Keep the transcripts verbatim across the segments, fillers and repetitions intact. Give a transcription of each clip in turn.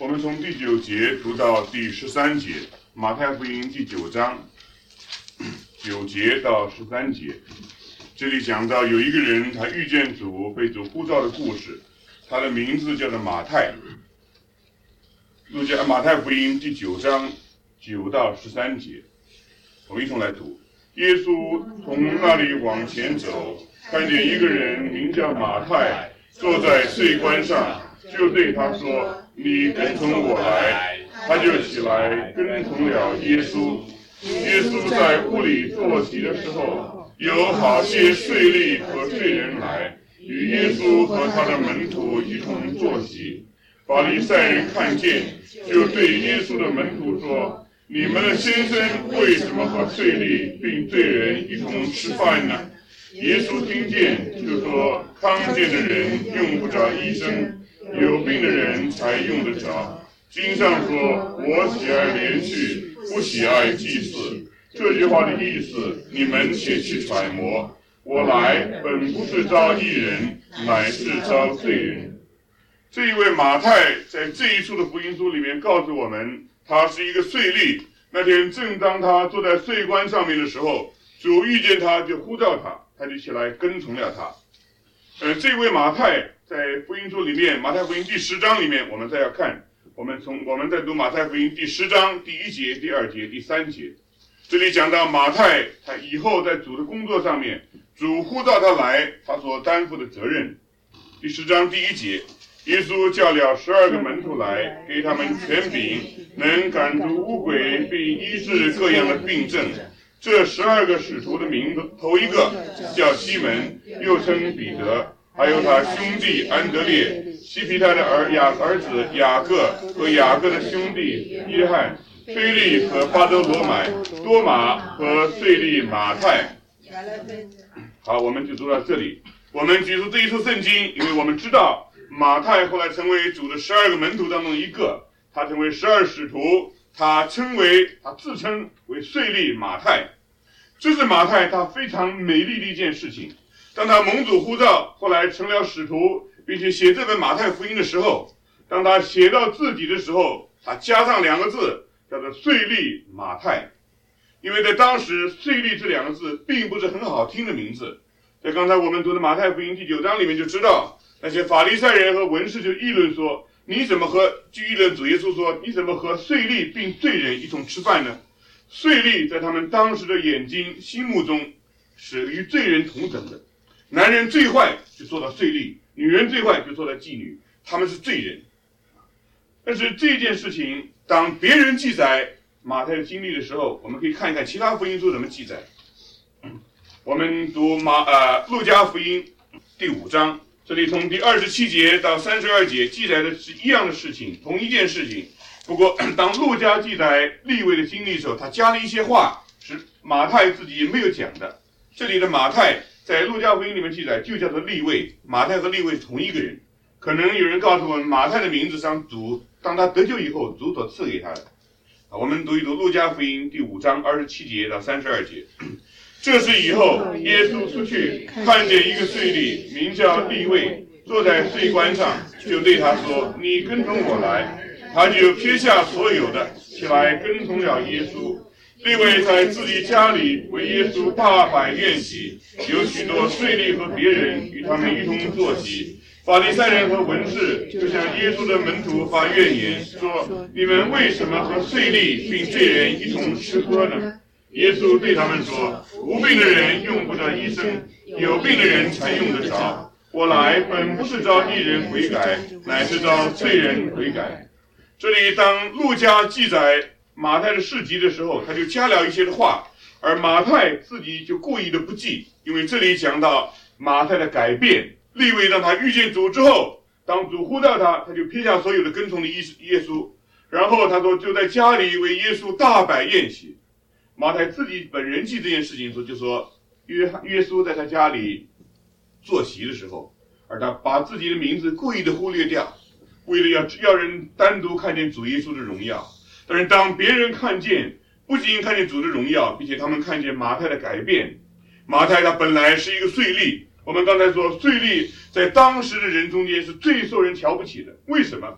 我们从第九节读到第十三节，马太福音第九章九节到十三节。这里讲到有一个人，他遇见主，被主呼召的故事，他的名字叫做马太。路加马太福音第九章九到十三节，我们一同来读。耶稣从那里往前走，看见一个人名叫马太，坐在税关上，就对他说：“你跟从我来。”他就起来跟从了耶稣。耶稣在屋里坐席的时候，有好些税吏和罪人来，与耶稣和他的门徒一同坐席。法利赛人看见，就对耶稣的门徒说：“你们的先生为什么和税吏并罪人一同吃饭呢？”耶稣听见，就说：“康健的人用不着医生，有病的人才用得着。经上说，我喜爱连续，不喜爱祭祀。”这句话的意思，你们且去揣摩。我来本不是招义人，乃是招罪人。这一位马太在这一处的福音书里面告诉我们，他是一个税吏。那天正当他坐在税关上面的时候，主遇见他，就呼召他，他就起来跟从了他。呃，这位马太在福音书里面，马太福音第十章里面，我们再要看，我们从我们在读马太福音第十章第一节、第二节、第三节。这里讲到马太，他以后在主的工作上面，主呼召他来，他所担负的责任。第十章第一节，耶稣叫了十二个门徒来，给他们权柄，能赶逐污鬼，并医治各样的病症。这十二个使徒的名字，头一个叫西门，又称彼得，还有他兄弟安德烈，西庇太的儿雅儿子雅各和雅各的兄弟约翰，腓利和巴多罗买，多马和税吏马太。好，我们就读到这里。我们举出这一处圣经，因为我们知道马太后来成为主的十二个门徒当中一个，他成为十二使徒，他称为他自称为税吏马太。这是马太他非常美丽的一件事情。当他蒙主呼召，后来成了使徒，并且写这本马太福音的时候，当他写到自己的时候，他加上两个字，叫做税吏马太。因为在当时，税吏这两个字并不是很好听的名字。在刚才我们读的马太福音第九章里面就知道，那些法利赛人和文士就议论说，你怎么和就议论主耶稣说，你怎么和税吏并罪人一同吃饭呢？税吏在他们当时的眼睛心目中是与罪人同等的，男人最坏就做到税吏，女人最坏就做到妓女，他们是罪人。但是这件事情当别人记载马太的经历的时候，我们可以看一看其他福音书怎么记载。我们读马呃路加福音第五章，这里从第二十七节到三十二节记载的是一样的事情，同一件事情。不过当路加记载利未的经历的时候，他加了一些话是马太自己没有讲的。这里的马太在路加福音里面记载就叫做利未，马太和利未是同一个人。可能有人告诉我们，马太的名字上主当他得救以后主所赐给他的。我们读一读路加福音第五章二十七节到三十二节。这是以后耶稣出去，看见一个税吏名叫利未，坐在税关上，就对他说：“你跟从我来。”他就撇下所有的，起来跟从了耶稣。利未在自己家里为耶稣大摆宴席，有许多税吏和别人与他们一同坐席。法利赛人和文士就向耶稣的门徒发怨言，说：“你们为什么和税吏并罪人一同吃喝呢？”耶稣对他们说：“无病的人用不着医生，有病的人才用得着。我来本不是招义人悔改，乃是招罪人悔改。”这里当路加记载马太的事迹的时候，他就加了一些的话，而马太自己就故意的不记，因为这里讲到马太的改变。利未让他遇见主之后，当主呼召他，他就撇下所有的跟从的耶稣，然后他说就在家里为耶稣大摆宴席。马太自己本人记这件事情的时候就说，约耶稣在他家里坐席的时候，而他把自己的名字故意的忽略掉，为了要要人单独看见主耶稣的荣耀。但是当别人看见，不仅看见主的荣耀，并且他们看见马太的改变。马太他本来是一个税吏，我们刚才说税吏在当时的人中间是最受人瞧不起的。为什么？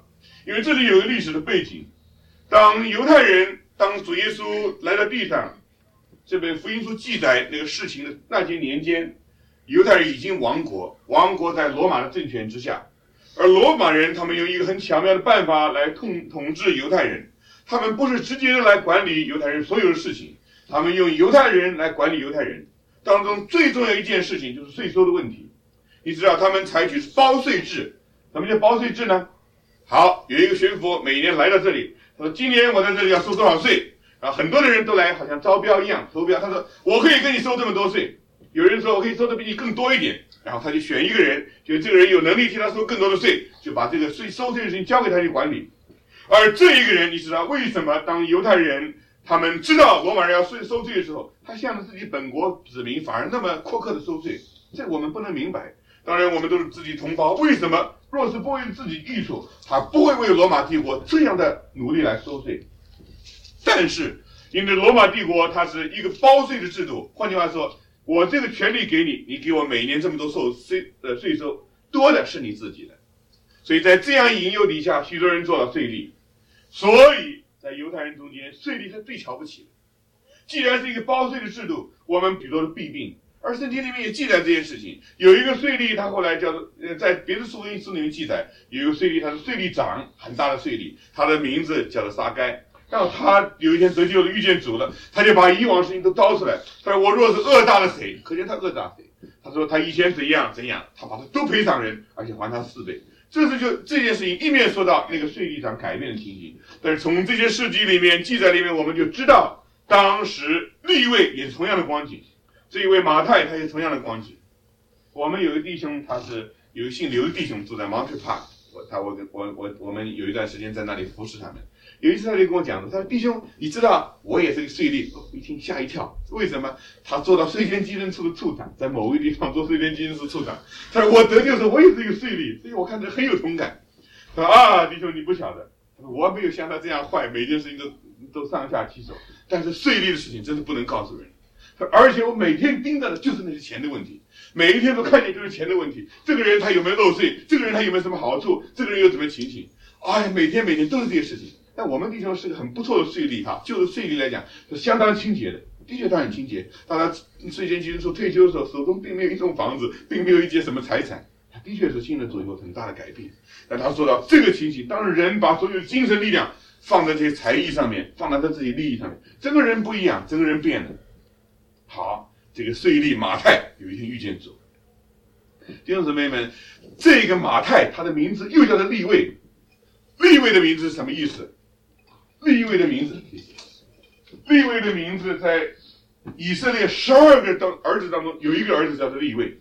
因为这里有个历史的背景。当犹太人，当主耶稣来到地上，这本福音书记载那个事情的那些年间，犹太人已经亡国，亡国在罗马的政权之下。而罗马人他们用一个很巧妙的办法来统统治犹太人，他们不是直接的来管理犹太人所有的事情，他们用犹太人来管理犹太人。当中最重要一件事情就是税收的问题。你知道他们采取包税制。什么叫包税制呢？好，有一个巡抚每年来到这里，他说今年我在这里要收多少税，然后很多的人都来好像招标一样投标，他说我可以跟你收这么多税，有人说我可以收的比你更多一点，然后他就选一个人，觉得这个人有能力替他收更多的税，就把这个税收税的事情交给他去管理。而这一个人，你知道为什么当犹太人他们知道罗马人要税收税的时候，他向着自己本国子民反而那么苛刻的收税？这我们不能明白。当然我们都是自己同胞，为什么若是不为自己益处，他不会为罗马帝国这样的努力来收税？但是因为罗马帝国它是一个包税的制度，换句话说，我这个权利给你，你给我每年这么多收税呃税收，多的是你自己的。所以在这样引诱底下，许多人做了税吏。所以在犹太人中间，税吏是最瞧不起的。既然是一个包税的制度，我们许多的弊病。而圣经里面也记载这件事情，有一个税吏，他后来叫做呃，在别的福音书里面记载，有一个税吏，他是税吏长，很大的税吏，他的名字叫做撒该。然后他有一天得救了，遇见主了，他就把以往的事情都叨出来。他说：“我若是讹诈了谁，可见他讹诈谁。”他说他以前怎样怎样，他把他都赔偿人，而且还他四倍。这是就这件事情一面说到那个税吏长改变的情形，但是从这些事迹里面记载里面，我们就知道当时利未也是同样的光景。这一位马太他也同样的光景。我们有一个弟兄，他是有一个姓刘的弟兄住在 Mountain Park， 我他我我我我们有一段时间在那里服侍他们。有一次他就跟我讲，他说：“弟兄，你知道我也是个税吏。”一听吓一跳，为什么？他做到税捐稽征处的处长，在某个地方做税捐稽征处处长。他说：“我得救的时候我也是一个税吏，所以我看着很有同感。”他说：“啊，弟兄你不晓得，我没有像他这样坏，每件事情都都上下其手。但是税吏的事情真的不能告诉人。而且我每天盯着的就是那些钱的问题，每一天都看见就是钱的问题。这个人他有没有漏税？这个人他有没有什么好处？这个人有什么情形？哎，每天每天都是这些事情。但我们弟兄是个很不错的税吏哈，就是税吏来讲是相当清洁的，的确他很清洁。当他税捐稽征处退休的时候，手中并没有一栋房子，并没有一些什么财产，他的确是信了主以后很大的改变。但他说到这个情形，当人把所有的精神力量放在这些财力上面，放在他自己利益上面，整个人不一样，整个人变了。好，这个税吏马太有一天遇见主。弟兄姊妹们，这个马太他的名字又叫做利未。利未的名字是什么意思？利未的名字，利未的名字在以色列十二个当儿子当中，有一个儿子叫做利未。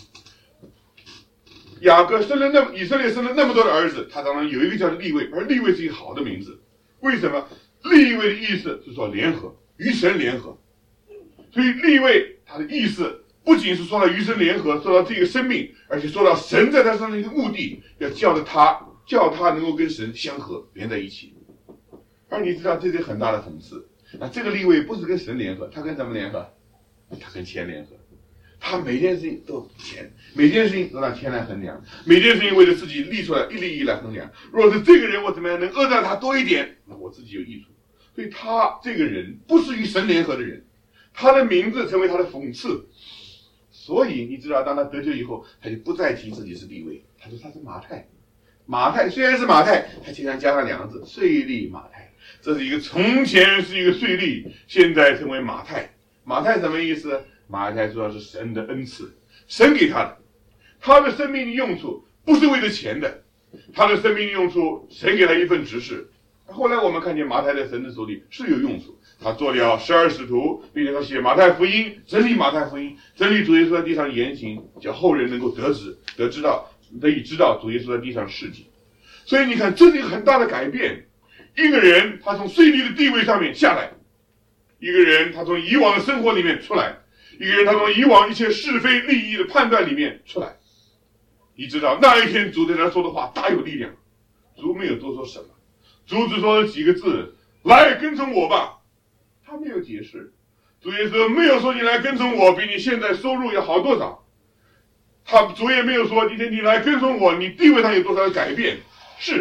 雅各生了那么以色列生了那么多的儿子，他当中有一个叫做利未，而利未是一个好的名字。为什么？利未的意思是说联合，与神联合。所以利未他的意思不仅是说到与神联合，说到这个生命，而且说到神在他身上的一个目的，要叫着他，叫他能够跟神相合，连在一起。而你知道这是很大的讽刺。那这个利未不是跟神联合，他跟什么联合？他跟钱联合。他每件事情都有钱，每件事情都拿钱来衡量，每件事情为了自己立出来一利益来衡量。如果是这个人我怎么样能讹诈他多一点，那我自己有益处。所以他这个人不是与神联合的人，他的名字成为他的讽刺。所以你知道，当他得救以后，他就不再提自己是利未，他说他是马太。马太虽然是马太，他经常加上两个字，税吏马太。这是一个从前是一个税吏，现在成为马太。马太什么意思？马太主要是神的恩赐，神给他的。他的生命的用处不是为了钱的，他的生命的用处，神给他一份职事。后来我们看见马太在神的手里是有用处，他做了十二使徒，并且他写马太福音，整理马太福音，整理主耶稣在地上言行，叫后人能够得知得知道得以知道主耶稣在地上事迹。所以你看，这是一个很大的改变。一个人他从税吏的地位上面下来，一个人他从以往的生活里面出来，一个人他从以往一切是非利益的判断里面出来。你知道那一天主对他说的话大有力量，主没有多说什么，主只说了几个字：来跟从我吧。他没有解释，主耶稣没有说你来跟从我比你现在收入要好多少，他主也没有说今天你来跟从我你地位上有多少的改变。是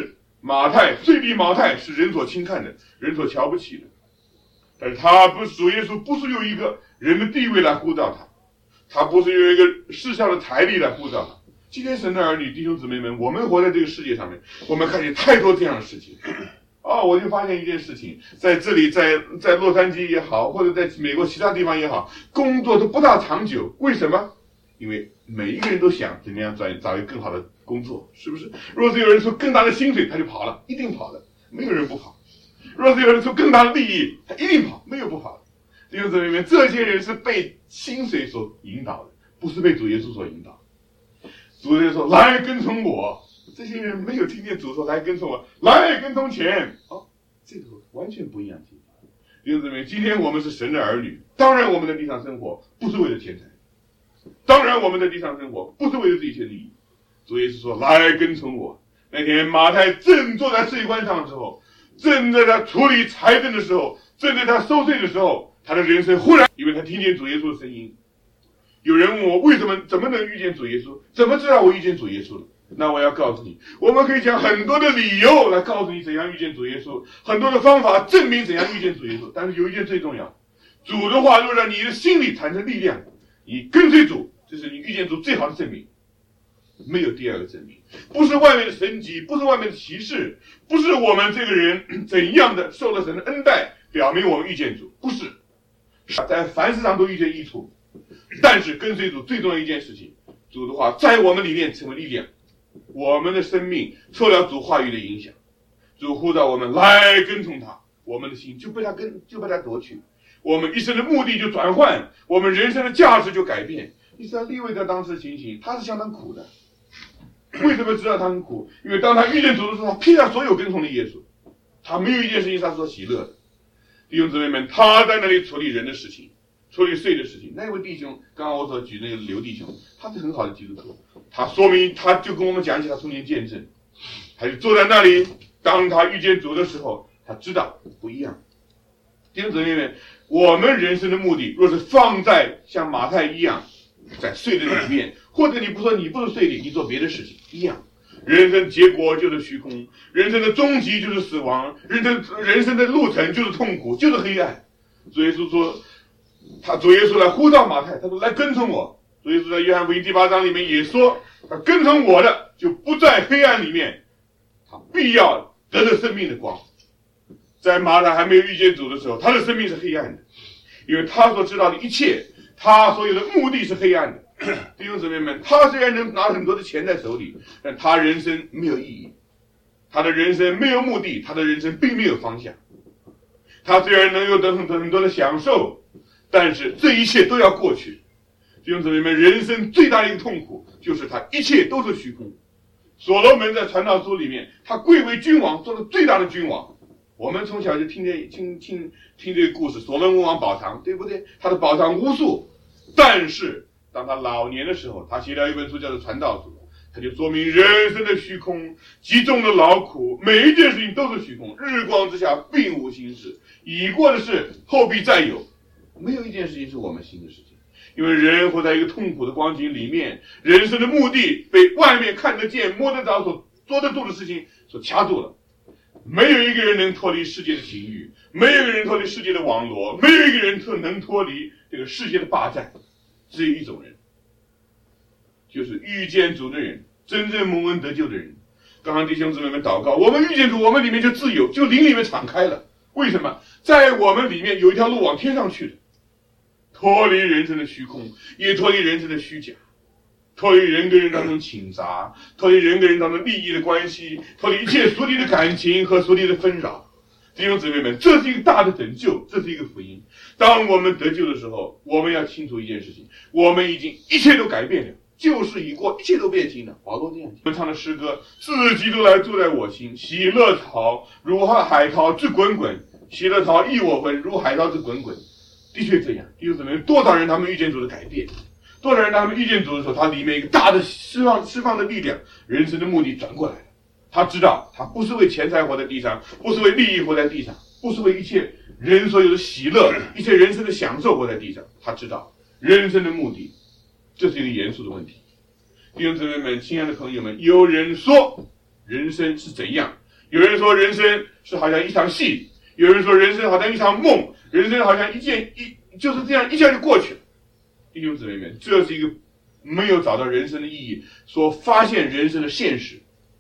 马太，税吏马太是人所轻看的，人所瞧不起的。但是他不是主耶稣，不是用一个人的地位来呼召他，他不是用一个世上的财力来呼召他。今天神的儿女弟兄姊妹们，我们活在这个世界上面，我们看见太多这样的事情。哦，我就发现一件事情，在这里，在在洛杉矶也好，或者在美国其他地方也好，工作都不大长久。为什么？因为每一个人都想怎么样找找一个更好的工作，是不是？若是有人说更大的薪水，他就跑了，一定跑的，没有人不跑。若是有人说更大的利益，他一定跑，没有不跑的。弟兄姊妹们，这些人是被薪水所引导的，不是被主耶稣所引导。主耶稣说：“来跟从我。”这些人没有听见主说：“来跟从我，来跟从钱。”哦，这个完全不一样。弟兄姊妹，今天我们是神的儿女，当然我们在地上生活不是为了钱财，当然我们在地上生活不是为了这些利益。主耶稣说：“来跟从我。”那天马太正坐在税关上的时候，正在他处理财政的时候，正在他收税的时候，他的人生忽然，因为他听见主耶稣的声音。有人问我为什么怎么能遇见主耶稣？怎么知道我遇见主耶稣了？那我要告诉你，我们可以讲很多的理由来告诉你怎样遇见主耶稣，很多的方法证明怎样遇见主耶稣。但是有一件最重要，主的话若让你的心里产生力量，你跟随主，这是你遇见主最好的证明。没有第二个证明，不是外面的神迹，不是外面的奇事，不是我们这个人怎样的受了神的恩待，表明我们遇见主，不是。在凡事上都遇见益处，但是跟随主最重要一件事情，主的话在我们里面成为力量，我们的生命受了主话语的影响，主呼召我们来跟从他，我们的心就被他跟就被他夺取，我们一生的目的就转换，我们人生的价值就改变。你知道利未在当时的情形，他是相当苦的。为什么知道他很苦？因为当他遇见主的时候，他撇下所有跟从的耶稣，他没有一件事情他所喜乐的。弟兄姊妹们，他在那里处理人的事情，处理税的事情。那位弟兄，刚刚我所举那个刘弟兄，他是很好的基督徒，他说明他就跟我们讲起他中间见证，他就坐在那里，当他遇见主的时候，他知道不一样。弟兄姊妹们，我们人生的目的，若是放在像马太一样，在税的里面，或者你不说你不是税吏，你做别的事情一样，人生结果就是虚空，人生的终极就是死亡，人生人生的路程就是痛苦，就是黑暗。主耶稣说，他主耶稣来呼召马太，他说来跟从我。主耶稣在约翰福音第八章里面也说，他跟从我的就不在黑暗里面，他必要得着生命的光。在马太还没有遇见主的时候，他的生命是黑暗的，因为他所知道的一切，他所有的目的是黑暗的。弟兄姊妹们，他虽然能拿很多的钱在手里，但他人生没有意义，他的人生没有目的，他的人生并没有方向。他虽然能有得很多很多的享受，但是这一切都要过去。弟兄姊妹们，人生最大的一个痛苦就是他一切都是虚空。所罗门在传道书里面，他贵为君王，做了最大的君王。我们从小就听这听听听这个故事，所罗门王宝藏，对不对？他的宝藏无数，但是当他老年的时候，他写了一本书叫做《传道书》，他就说明人生的虚空，极重的劳苦，每一件事情都是虚空，日光之下并无新事，已过的事后必再有，没有一件事情是我们新的事情。因为人活在一个痛苦的光景里面，人生的目的被外面看得见摸得着所做得住的事情所掐住了。没有一个人能脱离世界的情欲，没有一个人脱离世界的网罗，没有一个人能脱离这个世界的霸占。只有一种人，就是遇见主的人，真正蒙恩得救的人。刚刚弟兄姊妹们祷告，我们遇见主，我们里面就自由，就灵里面敞开了。为什么？在我们里面有一条路往天上去的，脱离人生的虚空，也脱离人生的虚假，脱离人跟人当中倾轧，脱离人跟人当中利益的关系，脱离一切属灵的感情和属灵的纷扰。弟兄姊妹们，这是一个大的拯救，这是一个福音。当我们得救的时候，我们要清楚一件事情，我们已经一切都改变了，旧事已过，一切都变新了。保罗这样讲，我们唱的诗歌，自己都来住在我心，喜乐潮如海涛之滚滚，喜乐潮溢我魂，如海涛之滚滚。的确这样，弟兄姊妹，多少人他们遇见主的改变，多少人他们遇见主的时候，他里面一个大的释放释放的力量，人生的目的转过来了。他知道他不是为钱财活在地上，不是为利益活在地上，不是为一切人所有的喜乐，一切人生的享受活在地上。他知道人生的目的，这是一个严肃的问题。弟兄姊妹们，亲爱的朋友们，有人说人生是怎样， 有人说人生是好像一场戏，有人说人生好像一场梦，人生好像一件一就是这样一下就过去了。弟兄姊妹们，这是一个没有找到人生的意义，所发现人生的现实。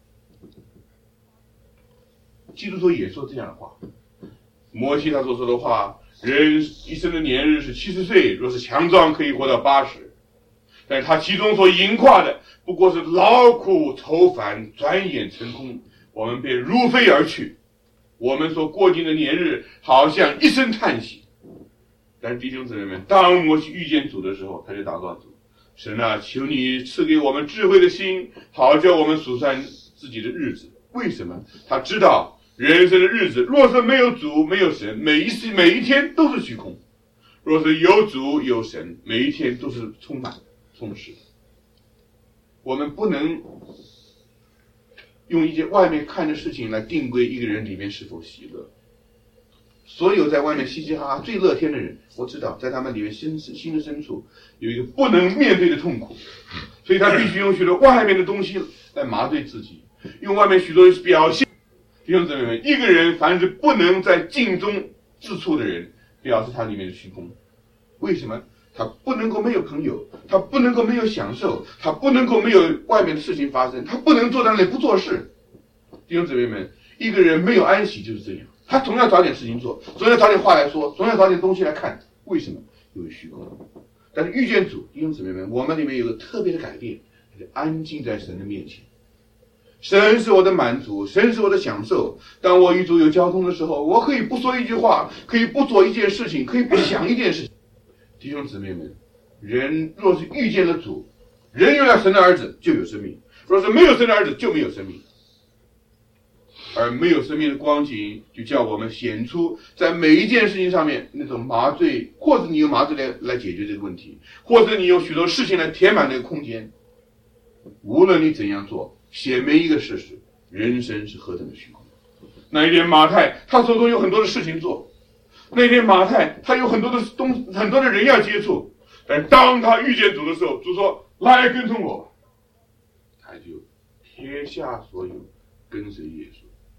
基督徒也说这样的话，摩西他所说的话，人一生的年日是七十岁，若是强壮可以活到八十，但是他其中所盈括的不过是劳苦愁烦，转眼成空，我们便如飞而去。我们所过尽的年日好像一声叹息。但是弟兄姊妹们，当摩西遇见主的时候，他就祷告主，神啊，求你赐给我们智慧的心，好叫我们数算自己的日子。为什么？他知道人生的日子若是没有主没有神，每一时每一天都是虚空；若是有主有神，每一天都是充满充实。我们不能用一些外面看的事情来定规一个人里面是否喜乐。所有在外面嘻嘻哈哈最乐天的人，我知道在他们里面心心的深处有一个不能面对的痛苦，所以他必须用许多外面的东西来麻醉自己，用外面许多表现。弟兄姊妹们，一个人凡是不能在静中自处的人，表示他里面的虚空。为什么？他不能够没有朋友，他不能够没有享受，他不能够没有外面的事情发生，他不能坐在那里不做事。弟兄姊妹们，一个人没有安息就是这样，他总要找点事情做，总要找点话来说，总要找点东西来看。为什么？因为虚空。但是遇见主，弟兄姊妹们，我们里面有个特别的改变，就是安静在神的面前。神是我的满足，神是我的享受。当我与主有交通的时候，我可以不说一句话，可以不做一件事情，可以不想一件事情。弟兄姊妹们，人若是遇见了主，人有了神的儿子就有生命，若是没有神的儿子就没有生命。而没有生命的光景，就叫我们显出在每一件事情上面那种麻醉，或者你用麻醉来来解决这个问题，或者你用许多事情来填满这个空间。无论你怎样做，显明一个事实，人生是何等的虚空。那一天马太他手中有很多的事情做，那天马太他有很多的东很多的人要接触，但当他遇见主的时候，主说来跟从我，他就撇下所有跟随耶稣。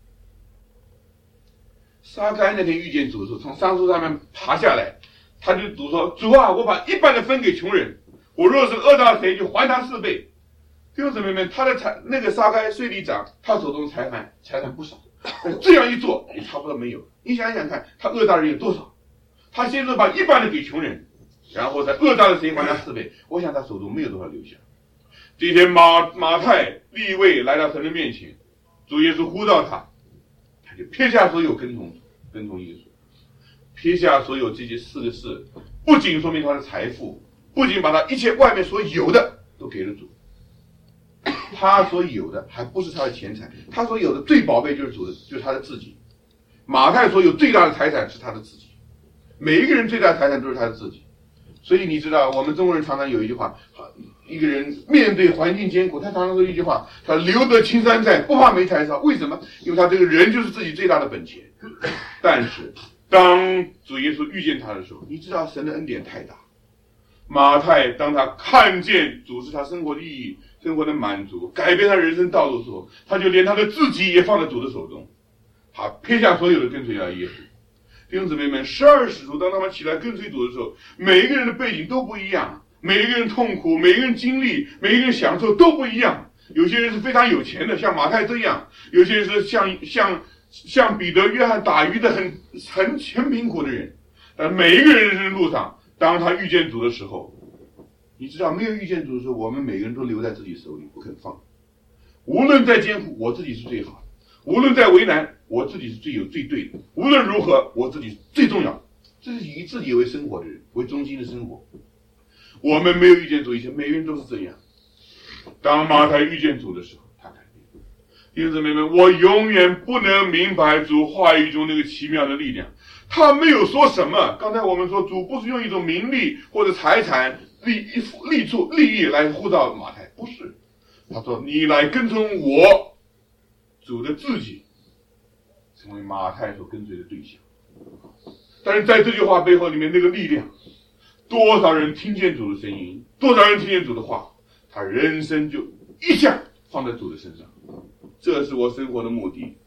撒该那天遇见主的时候，从桑树上面爬下来，他就主说，主啊，我把一半的分给穷人，我若是讹到谁就还他四倍。弟兄姊妹们，他的财那个撒该税吏长，他手中财产财产不少，但这样一做也差不多没有。你想想看，他讹到人有多少？他先是把一半的给穷人，然后再讹到了谁还他四倍。我想他手中没有多少留下。这一天马马太利未来到神的面前，主耶稣呼召他，他就撇下所有跟从跟从耶稣，撇下所有这些四个事，不仅说明他的财富，不仅把他一切外面所有的都给了主。他所有的还不是他的钱财，他所有的最宝贝就是主的，就是他的自己。马太所有最大的财产是他的自己，每一个人最大的财产都是他的自己。所以你知道，我们中国人常常有一句话，一个人面对环境艰苦，他常常说一句话，他留得青山在，不怕没柴烧。为什么？因为他这个人就是自己最大的本钱。但是当主耶稣遇见他的时候，你知道神的恩典太大。马太当他看见主是他生活的意义，生活的满足，改变他人生道路的时候，他就连他的自己也放在主的手中，他撇下所有的跟随了耶稣。弟兄姊妹们，十二使徒当他们起来跟随主的时候，每一个人的背景都不一样，每一个人痛苦，每一个人经历，每一个人享受都不一样。有些人是非常有钱的，像马太这样；有些人是像像像彼得、约翰打鱼的很很很贫苦的人。但每一个人人生路上，当他遇见主的时候，你知道，没有遇见主的时候，我们每个人都留在自己手里不肯放。无论再艰苦，我自己是最好的；无论再为难，我自己是最有最对的；无论如何，我自己最重要。这是以自己为生活的人，为中心的生活。我们没有遇见主以前，每个人都是这样。当马太遇见主的时候，他改变。弟兄姊妹们，我永远不能明白主话语中那个奇妙的力量。他没有说什么。刚才我们说，主不是用一种名利或者财产、利利处、利益来呼召马太，不是。他说：“你来跟从我，主的自己，成为马太所跟随的对象。”但是在这句话背后里面那个力量，多少人听见主的声音，多少人听见主的话，他人生就一下放在主的身上。这是我生活的目的，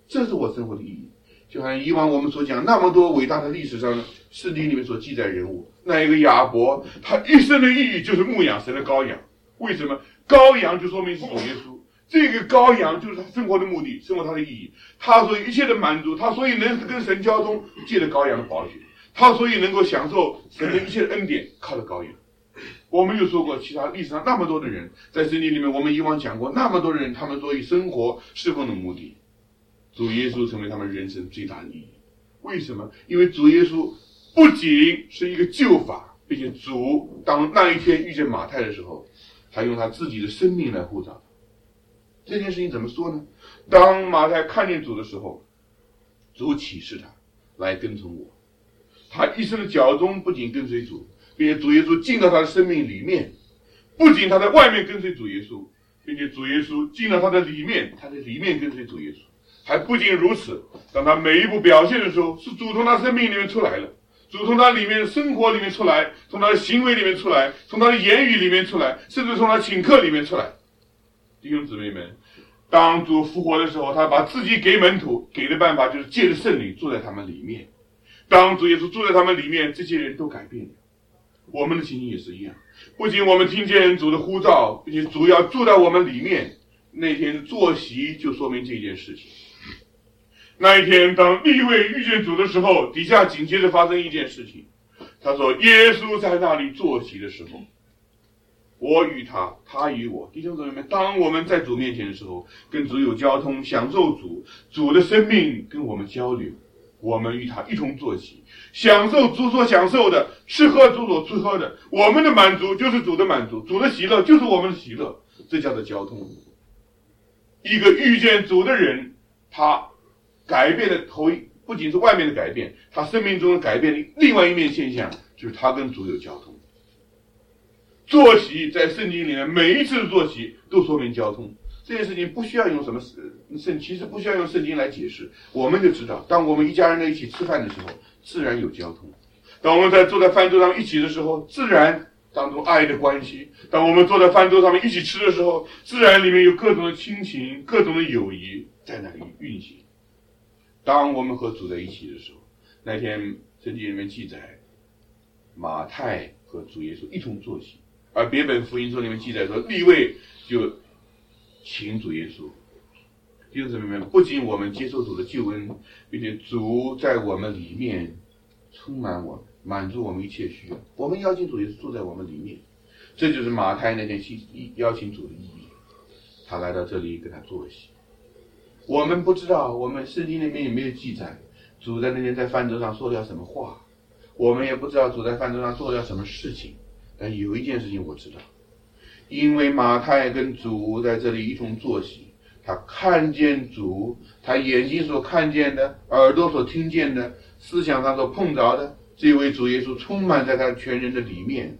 这是我生活的意义。就好像以往我们所讲那么多伟大的历史上圣经里面所记载人物，那一个亚伯，他一生的意义就是牧养神的羔羊。为什么？羔羊就说明是主耶稣，这个羔羊就是他生活的目的，生活他的意义。他所以一切的满足，他所以能跟神交通，借着羔羊的宝血；他所以能够享受神的一切的恩典，靠着羔羊。我们有说过，其他历史上那么多的人，在圣经里面，我们以往讲过，那么多的人，他们所以生活侍奉的目的，主耶稣成为他们人生最大的意义。为什么？因为主耶稣不仅是一个救法，并且主当那一天遇见马太的时候，他用他自己的生命来护照他。这件事情怎么说呢？当马太看见主的时候，主启示他来跟从我。他一生的脚踪不仅跟随主，并且主耶稣进到他的生命里面，不仅他在外面跟随主耶稣，并且主耶稣进到他的里面，他在里面跟随主耶稣。还不仅如此，当他每一步表现的时候，是主从他生命里面出来了，主从他里面的生活里面出来，从他的行为里面出来，从他的言语里面出来，甚至从他请客里面出来。弟兄姊妹们，当主复活的时候，他把自己给门徒，给的办法就是借着圣灵住在他们里面。当主耶稣住在他们里面，这些人都改变了。我们的情形也是一样，不仅我们听见主的呼召，并且主要住在我们里面，那天坐席就说明这件事情。那一天，当利未遇见主的时候，底下紧接着发生一件事情。他说，耶稣在那里坐席的时候，我与他，他与我。弟兄姊妹们，当我们在主面前的时候，跟主有交通，享受主，主的生命跟我们交流，我们与他一同坐席，享受主所享受的，吃喝主所吃喝的。我们的满足就是主的满足，主的喜乐就是我们的喜乐，这叫做交通。一个遇见主的人，他改变的头一，不仅是外面的改变，他生命中的改变的另外一面现象，就是他跟主有交通。坐席在圣经里面每一次的坐席都说明交通，这件事情不需要用什么圣，其实不需要用圣经来解释，我们就知道，当我们一家人在一起吃饭的时候，自然有交通；当我们在坐在饭桌上一起的时候，自然当中爱的关系；当我们坐在饭桌上面一起吃的时候，自然里面有各种的亲情、各种的友谊在那里运行。当我们和主在一起的时候，那天圣经里面记载，马太和主耶稣一同坐席，而别本福音书里面记载说，利未就请主耶稣。弟兄姊妹们，不仅我们接受主的救恩，并且主在我们里面充满我们，满足我们一切需要，我们邀请主耶稣住在我们里面，这就是马太那天邀请主的意义。他来到这里跟他坐席。我们不知道，我们圣经里面也没有记载主在那天在饭桌上说了什么话，我们也不知道主在饭桌上做了什么事情。但有一件事情我知道，因为马太跟主在这里一同坐席，他看见主，他眼睛所看见的，耳朵所听见的，思想上所碰着的，这位主耶稣充满在他全人的里面。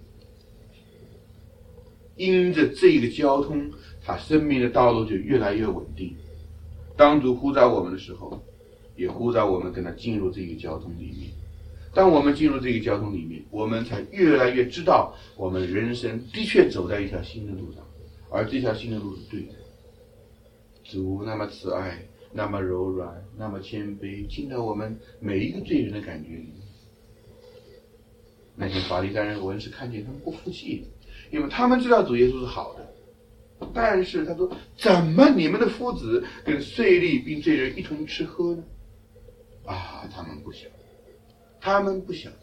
因着这个交通，他生命的道路就越来越稳定。当主呼召我们的时候，也呼召我们跟他进入这个交通里面。当我们进入这个交通里面，我们才越来越知道我们人生的确走在一条新的路上，而这条新的路是对的。主那么慈爱，那么柔软，那么谦卑，进到我们每一个罪人的感觉里面。那些法利赛人文士看见他们不服气，因为他们知道主耶稣是好的，但是他说，怎么你们的夫子跟税吏并罪人一同吃喝呢？啊，他们不晓得，他们不晓得。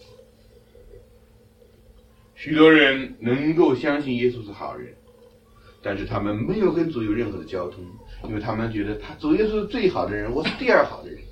许多人能够相信耶稣是好人，但是他们没有跟主有任何的交通，因为他们觉得他主耶稣是最好的人，我是第二好的人，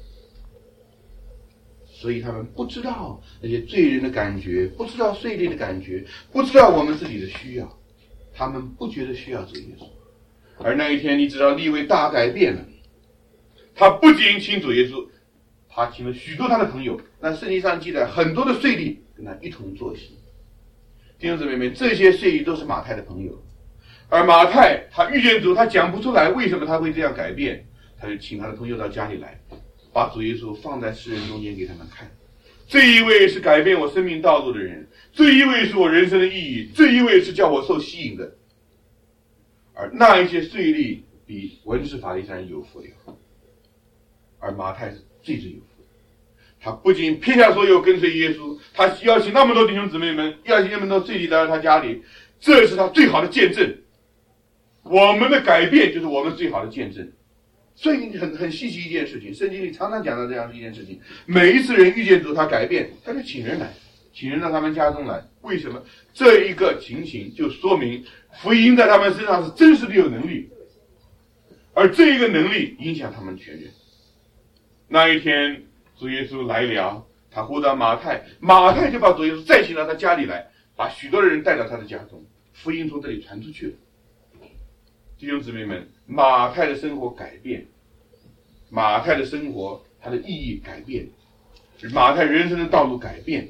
所以他们不知道那些罪人的感觉，不知道税吏的感觉，不知道我们自己的需要，他们不觉得需要主耶稣。而那一天，你知道利未大改变了，他不仅请主耶稣，他请了许多他的朋友。那圣经上记载，很多的税吏跟他一同坐席。弟兄姊妹们，这些税吏都是马太的朋友，而马太他遇见主，他讲不出来为什么他会这样改变，他就请他的朋友到家里来，把主耶稣放在世人中间给他们看。这一位是改变我生命道路的人，这一位是我人生的意义，这一位是叫我受吸引的。而那一些税吏比文士法利赛人有福了。 而马太是最最有福的。他不仅撇下所有跟随耶稣，他邀请那么多弟兄姊妹们，邀请那么多罪人来到他家里，这是他最好的见证。我们的改变就是我们最好的见证。所以很很稀奇一件事情，圣经里常常讲到这样一件事情，每一次人遇见主他改变，他就请人来，请人到他们家中来。为什么？这一个情形就说明福音在他们身上是真实的有能力，而这一个能力影响他们全人。那一天主耶稣来了，他呼到马太，马太就把主耶稣再请到他家里来，把许多人带到他的家中，福音从这里传出去了。弟兄姊妹们，马太的生活改变，马太的生活他的意义改变，马太人生的道路改变。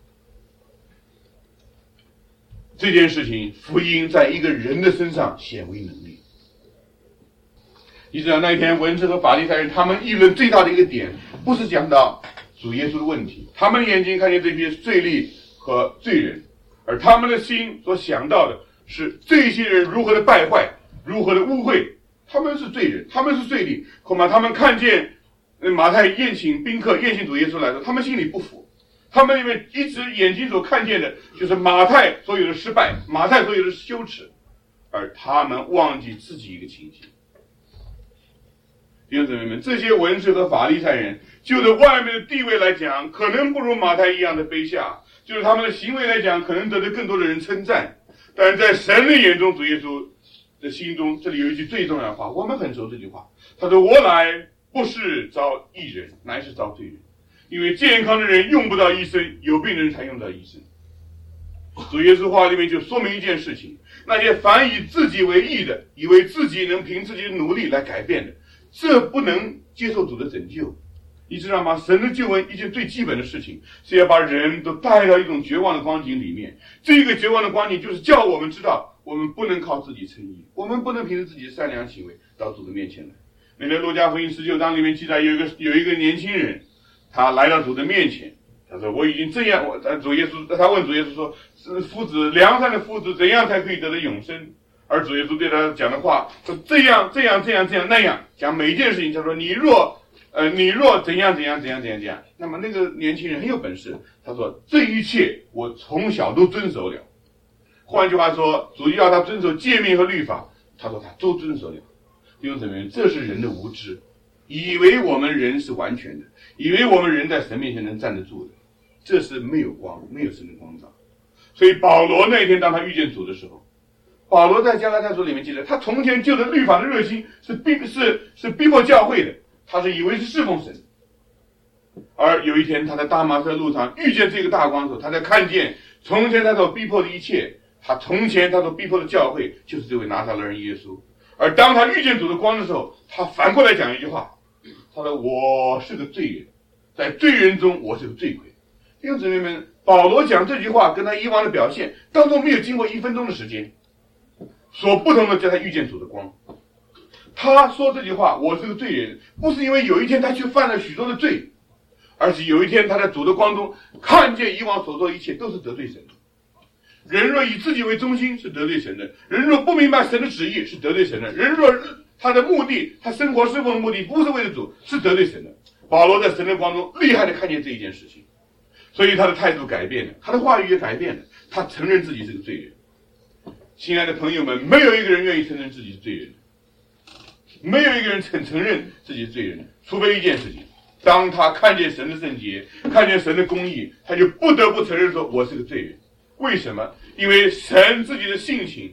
这件事情，福音在一个人的身上显为能力。你知道那一天文士和法利赛人他们议论最大的一个点，不是讲到主耶稣的问题，他们眼睛看见这些罪吏和罪人，而他们的心所想到的是这些人如何的败坏，如何的污秽。他们是罪人，他们是罪吏，恐怕他们看见马太宴请宾客，宴请主耶稣来的，他们心里不服。他们因为一直眼睛所看见的就是马太所有的失败，马太所有的羞耻，而他们忘记自己一个情形。弟兄姊妹们，这些文士和法利赛人就着外面的地位来讲，可能不如马太一样的卑下，就是他们的行为来讲，可能得到更多的人称赞，但是在神的眼中，主耶稣的心中，这里有一句最重要的话，我们很熟这句话，他说：“我来不是招义人，乃是招罪人。因为健康的人用不到医生，有病的人才用到医生。”主耶稣话里面就说明一件事情，那些凡以自己为义的，以为自己能凭自己的努力来改变的，这不能接受主的拯救。你知道吗？神的救恩一件最基本的事情，是要把人都带到一种绝望的光景里面。这个绝望的光景就是叫我们知道，我们不能靠自己称义，我们不能凭着自己的善良行为到主的面前来。那在路加福音十九章里面记载，有一个有一个年轻人，他来到主的面前，他说：“我已经这样，我主耶稣，他问主耶稣说，夫子，良善的夫子怎样才可以得到永生？”而主耶稣对他讲的话说：“这样，这样，这样，这样，那样。”讲每一件事情，他说：“你若，呃，你若怎样怎样怎样怎样怎样。”那么那个年轻人很有本事，他说：“这一切我从小都遵守了。”换句话说，主要他遵守诫命和律法，他说他都遵守了。弟兄姊妹，这是人的无知，以为我们人是完全的，以为我们人在神面前能站得住的，这是没有光，没有神的光照。所以保罗那天当他遇见主的时候，保罗在加拉太书里面记得，他从前就着律法的热心是逼是是逼迫教会的，他是以为是侍奉神。而有一天他在大马色路上遇见这个大光的时候，他才看见从前他所逼迫的一切，他从前他所逼迫的教会就是这位拿撒勒人耶稣。而当他遇见主的光的时候，他反过来讲一句话，他说：“我是个罪人，在罪人中我是个罪魁。”弟兄姊妹们，保罗讲这句话跟他以往的表现当中没有经过一分钟的时间，所不同的叫他遇见主的光。他说这句话，我是个罪人，不是因为有一天他去犯了许多的罪，而是有一天他在主的光中看见以往所做的一切都是得罪神的。人若以自己为中心是得罪神的，人若不明白神的旨意是得罪神的，人若他的目的，他生活侍奉的目的不是为了主，是得罪神的。保罗在神的光中厉害的看见这一件事情，所以他的态度改变了，他的话语也改变了，他承认自己是个罪人。亲爱的朋友们，没有一个人愿意承认自己是罪人，没有一个人承承认自己是罪人，除非一件事情，当他看见神的圣洁，看见神的公义，他就不得不承认说我是个罪人。为什么？因为神自己的性情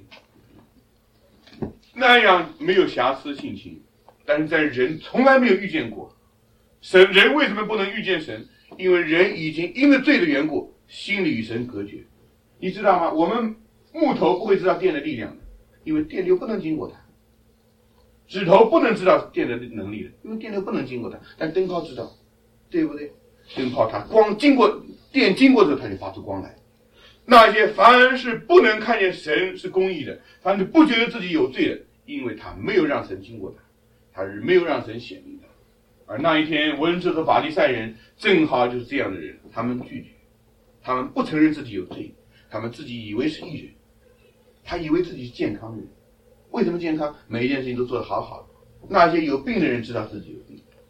那样没有瑕疵性情，但是在人从来没有遇见过。神人为什么不能遇见神？因为人已经因为罪的缘故，心里与神隔绝。你知道吗？我们木头不会知道电的力量的，因为电流不能经过它；指头不能知道电的能力的，因为电流不能经过它。但灯泡知道，对不对？灯泡它光经过电经过之后，它就发出光来。那些凡是不能看见神是公义的，凡是不觉得自己有罪的，因为他没有让神经过他，他是没有让神显明的。而那一天文士和法利赛人正好就是这样的人，他们拒绝，他们不承认自己有罪，他们自己以为是义人，他以为自己是健康的人。为什么健康？每一件事情都做得好好的。那些有病的人知道自己有病，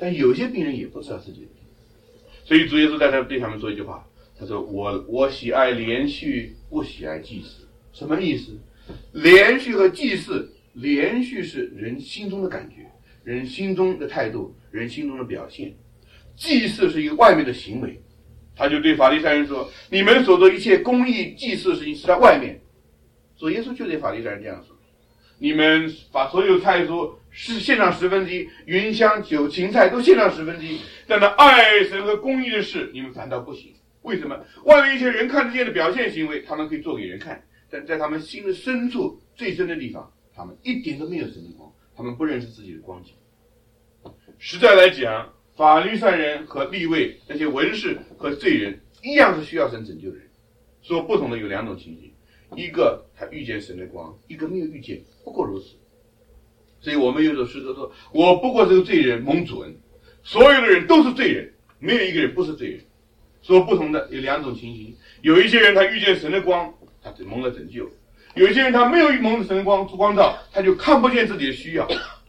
但有些病人也不知道自己的病，所以主耶稣在这对他们说一句话，他说我我喜爱连续，不喜爱祭祀。什么意思？连续和祭祀，连续是人心中的感觉，人心中的态度，人心中的表现，祭祀是一个外面的行为。他就对法利赛人说，你们所做一切公义祭祀的事情是在外面。主耶稣就对法利赛人这样说，你们把所有菜蔬是献上十分之一，云香酒芹菜都献上十分之一，但那爱神和公义的事你们反倒不行。为什么？外面一些人看得见的表现行为他们可以做给人看，但在他们心的深处最深的地方，他们一点都没有神的光，他们不认识自己的光景。实在来讲，法利赛人和利未那些文士和罪人一样是需要神拯救的人，说不同的有两种情形，一个他遇见神的光，一个没有遇见，不过如此。所以我们有首诗歌说，我不过是个罪人蒙主恩，所有的人都是罪人，没有一个人不是罪人。说不同的有两种情形，有一些人他遇见神的光，他只蒙了拯救，有一些人他没有蒙神的光光照，他就看不见自己的需要。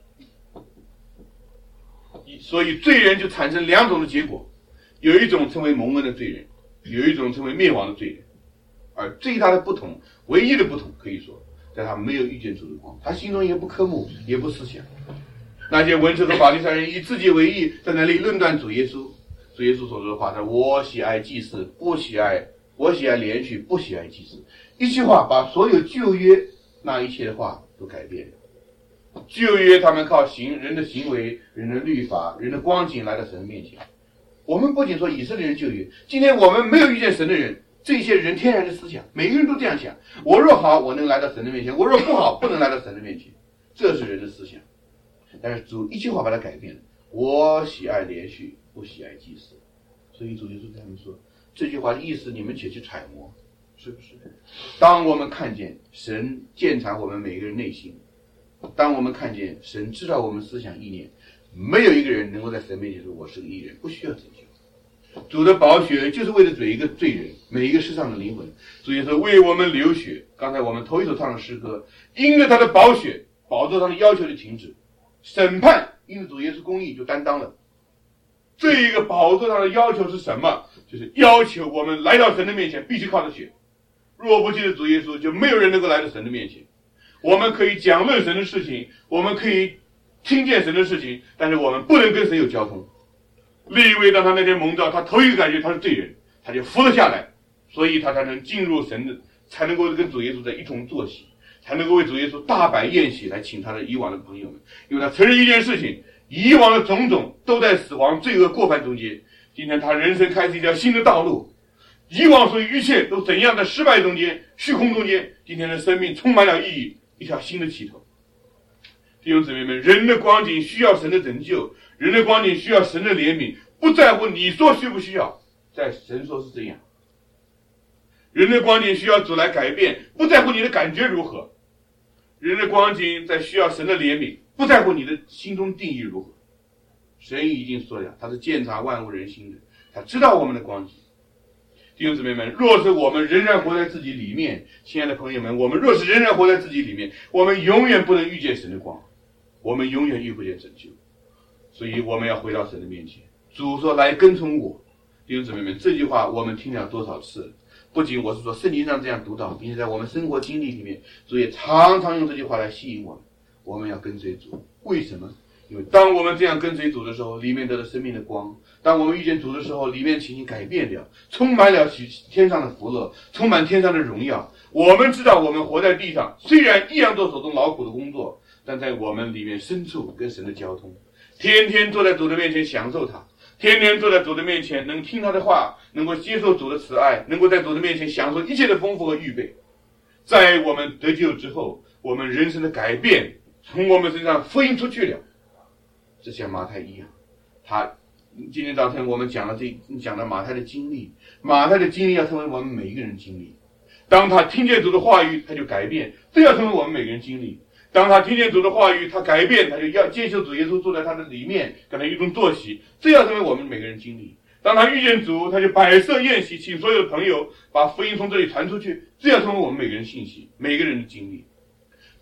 所以罪人就产生两种的结果，有一种称为蒙恩的罪人，有一种称为灭亡的罪人。而最大的不同，唯一的不同，可以说在他没有遇见主的光，他心中也不科目，也不思想。那些文士和法利赛人以自己为义，在那里论断主耶稣。主耶稣所说的话是，我喜爱祭祀，不喜爱我喜爱连续，不喜爱祭祀。一句话把所有旧约那一切的话都改变了。旧约他们靠行人的行为、人的律法、人的光景来到神的面前。我们不仅说以色列人旧约，今天我们没有遇见神的人，这些人天然的思想，每个人都这样想，我若好我能来到神的面前，我若不好不能来到神的面前，这是人的思想。但是主一句话把它改变了，我喜爱连续，不喜爱祭祀。所以主耶稣对他们说，这句话的意思你们且去揣摩，是不是？当我们看见神鉴察我们每个人内心，当我们看见神知道我们思想意念，没有一个人能够在神面前说我是个义人，不需要拯救。主的宝血就是为了追一个罪人，每一个世上的灵魂。主耶稣为我们流血，刚才我们头一首唱的诗歌，因着他的宝血，保证他的要求的停止，审判因着主耶稣公义就担当了。这一个宝座上的要求是什么？就是要求我们来到神的面前必须靠着血。若不记得主耶稣，就没有人能够来到神的面前。我们可以讲论神的事情，我们可以听见神的事情，但是我们不能跟神有交通。利未当他那天蒙召，他头一个感觉他是罪人，他就服了下来，所以他才能进入神的，才能够跟主耶稣在一同坐席，才能够为主耶稣大摆宴席来请他的以往的朋友们。因为他承认一件事情，以往的种种都在死亡罪恶过犯中间，今天他人生开始一条新的道路。以往所有一切都怎样在失败中间、虚空中间，今天的生命充满了意义，一条新的起头。弟兄姊妹们，人的光景需要神的拯救，人的光景需要神的怜悯，不在乎你说需不需要，在神说是这样。人的光景需要主来改变，不在乎你的感觉如何。人的光景在需要神的怜悯，不在乎你的心中定义如何。神已经说了，他是鉴察万物人心的，他知道我们的光景。弟兄姊妹们，若是我们仍然活在自己里面，亲爱的朋友们，我们若是仍然活在自己里面，我们永远不能遇见神的光，我们永远遇不见拯救。所以我们要回到神的面前。主说来跟从我。弟兄姊妹们，这句话我们听了多少次了？不仅我是说圣经上这样读到，并且在我们生活经历里面，主也常常用这句话来吸引我们。我们要跟随主，为什么？因为当我们这样跟随主的时候，里面得了生命的光；当我们遇见主的时候，里面情形改变了，充满了天上的福乐，充满天上的荣耀。我们知道我们活在地上，虽然一样做手中劳苦的工作，但在我们里面深处跟神的交通，天天坐在主的面前享受他，天天坐在主的面前能听他的话，能够接受主的慈爱，能够在主的面前享受一切的丰富和预备。在我们得救之后，我们人生的改变从我们身上复印出去了。这像马太一样，他今天早晨我们讲了这讲了马太的经历，马太的经历要成为我们每一个人经历。当他听见主的话语，他就改变，这要成为我们每个人经历。当他听见主的话语，他改变，他就要接受主耶稣坐在他的里面，跟他一同坐席，这要成为我们每个人经历。当他遇见主，他就摆设宴席，请所有的朋友把福音从这里传出去，这要成为我们每个人信息，每个人的经历。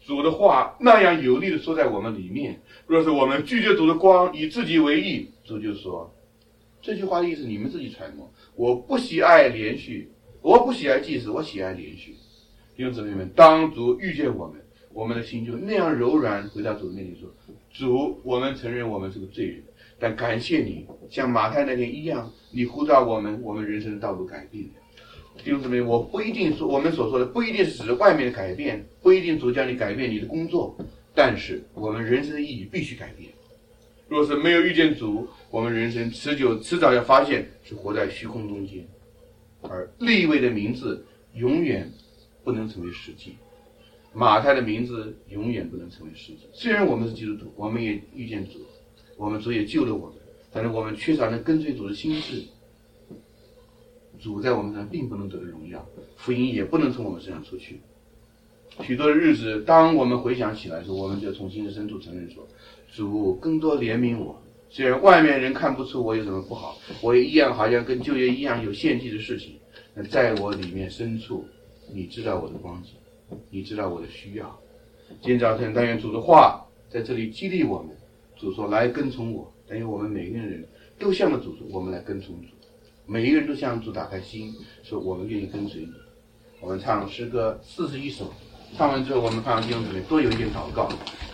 主的话那样有力的说在我们里面。若是我们拒绝主的光，以自己为义，主就说，这句话的意思你们自己揣摩。我不喜爱连续，我不喜爱祭祀，我喜爱连续。弟兄姊妹们，当主遇见我们，我们的心就那样柔软，回到主的面前说，主，我们承认我们是个罪人，但感谢你，像马太那天一样，你呼召我们，我们人生的道路改变。弟兄姊妹，我不一定说我们所说的不一定是指外面的改变，不一定主叫你改变你的工作，但是我们人生的意义必须改变。若是没有遇见主，我们人生持久迟早要发现是活在虚空中间，而利未的名字永远不能成为实际，马太的名字永远不能成为实际。虽然我们是基督徒，我们也遇见主，我们主也救了我们，但是我们缺少能跟随主的心智，主在我们身上并不能得到荣耀，福音也不能从我们身上出去。许多的日子，当我们回想起来的时候，我们就从心的深处承认说，主更多怜悯我。虽然外面人看不出我有什么不好，我也一样好像跟旧约一样有献祭的事情，但在我里面深处，你知道我的光景，你知道我的需要。今天早晨但愿主的话在这里激励我们。主说，来跟从我。但愿我们每个人都向着主说，我们来跟从主。每一个人都向主打开心，说我们愿意跟随你。我们唱诗歌四十一首，唱完之后我们盼望弟兄姊妹多有一点祷告。